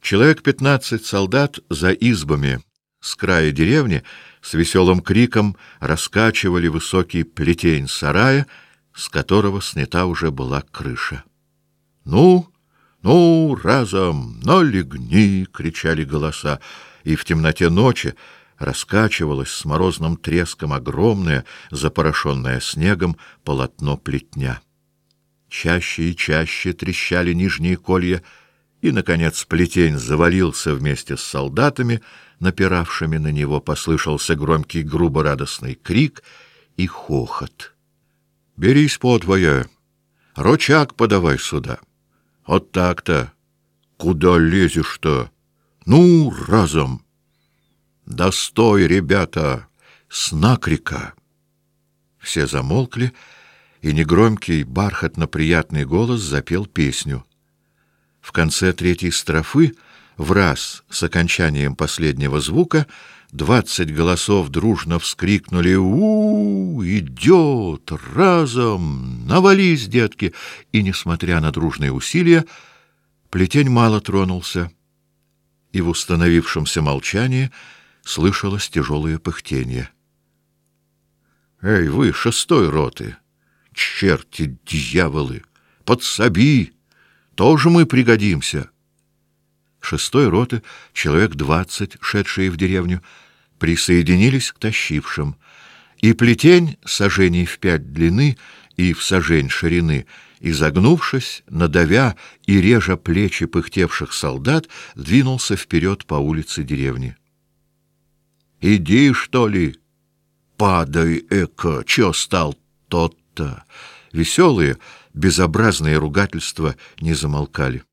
Человек 15 солдат за избами с края деревни с веселым криком раскачивали высокий плетень сарая, с которого снята уже была крыша. «Ну, ну, разом, налегни!» — кричали голоса, и в темноте ночи раскачивалось с морозным треском огромное, запорошенное снегом полотно плетня. Чаще и чаще трещали нижние колья, и, наконец, плетень завалился вместе с солдатами, напиравшими на него. Послышался громкий грубо-радостный крик и хохот. «Берись подвое! Рычаг подавай сюда! Вот так-то! Куда лезешь-то? Ну, разом! Да стой, ребята! С накрика!» Все замолкли, и негромкий, бархатно-приятный голос запел песню. В конце третьей строфы, враз с окончанием последнего звука, 20 голосов дружно вскрикнули: «У-у-у! Идет! Разом! Навались, детки!» И, несмотря на дружные усилия, плетень мало тронулся, и в установившемся молчании слышалось тяжелое пыхтение. «Эй, вы, 6-й роты! Черти, дьяволы! Подсоби! Тоже мы пригодимся!» 6-й роты, человек 20, шедшие в деревню, присоединились к тащившим, и плетень саженей в 5 длины и в сажень ширины, изогнувшись, надавя и режа плечи пыхтевших солдат, двинулся вперед по улице деревни. «Иди, что ли? Падай, эко! Чё стал тот-то?» Веселые, безобразные ругательства не замолкали.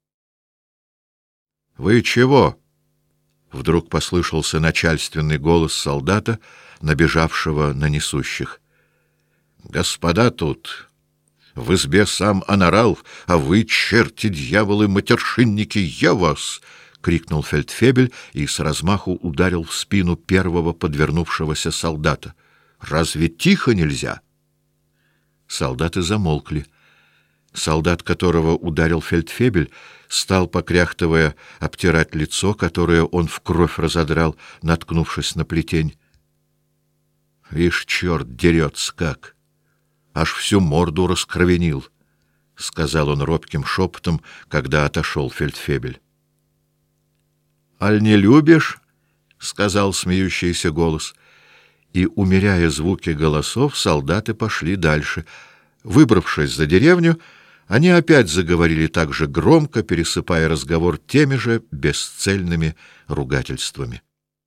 «Вы чего?» — вдруг послышался начальственный голос солдата, набежавшего на несущих. «Господа тут, в избе сам анорал, а вы, черти, дьяволы, матершинники, я вас!» — крикнул фельдфебель и с размаху ударил в спину первого подвернувшегося солдата. «Разве тихо нельзя?» Солдаты замолкли. Солдат, которого ударил фельдфебель, стал, покряхтывая, обтирать лицо, которое он в кровь разодрал, наткнувшись на плетень. «Вишь, черт дерется как! Аж всю морду раскровенил!» — сказал он робким шепотом, когда отошел фельдфебель. «Аль не любишь?» — сказал смеющийся голос. И, умеряя звуки голосов, солдаты пошли дальше. Выбравшись за деревню, они опять заговорили так же громко, пересыпая разговор теми же бесцельными ругательствами.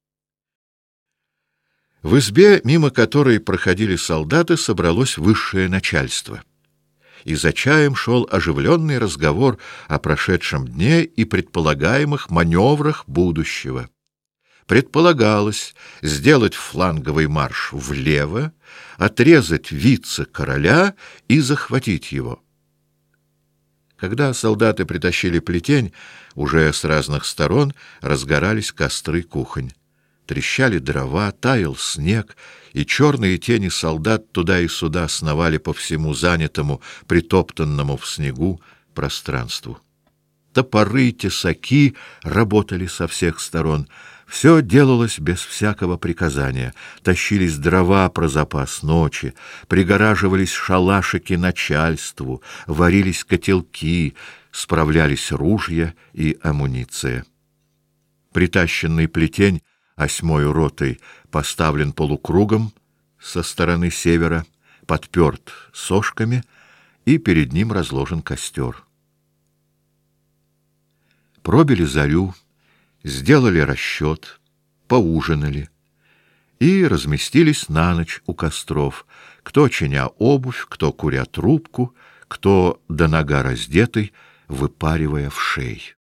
В избе, мимо которой проходили солдаты, собралось высшее начальство. И за чаем шел оживленный разговор о прошедшем дне и предполагаемых маневрах будущего. Предполагалось сделать фланговый марш влево, отрезать вице-короля и захватить его. Когда солдаты притащили плетень, уже с разных сторон разгорались костры кухонь. Трещали дрова, таял снег, и черные тени солдат туда и сюда сновали по всему занятому, притоптанному в снегу пространству. Топоры, тесаки работали со всех сторон. Все делалось без всякого приказания. Тащились дрова про запас ночи, пригораживались шалашики начальству, варились котелки, справлялись ружья и амуниция. Притащенный плетень 8-й ротой поставлен полукругом со стороны севера, подперт сошками, и перед ним разложен костер. Пробили зарю, сделали расчет, поужинали и разместились на ночь у костров, кто чиня обувь, кто куря трубку, кто до нога раздетый, выпаривая в шей.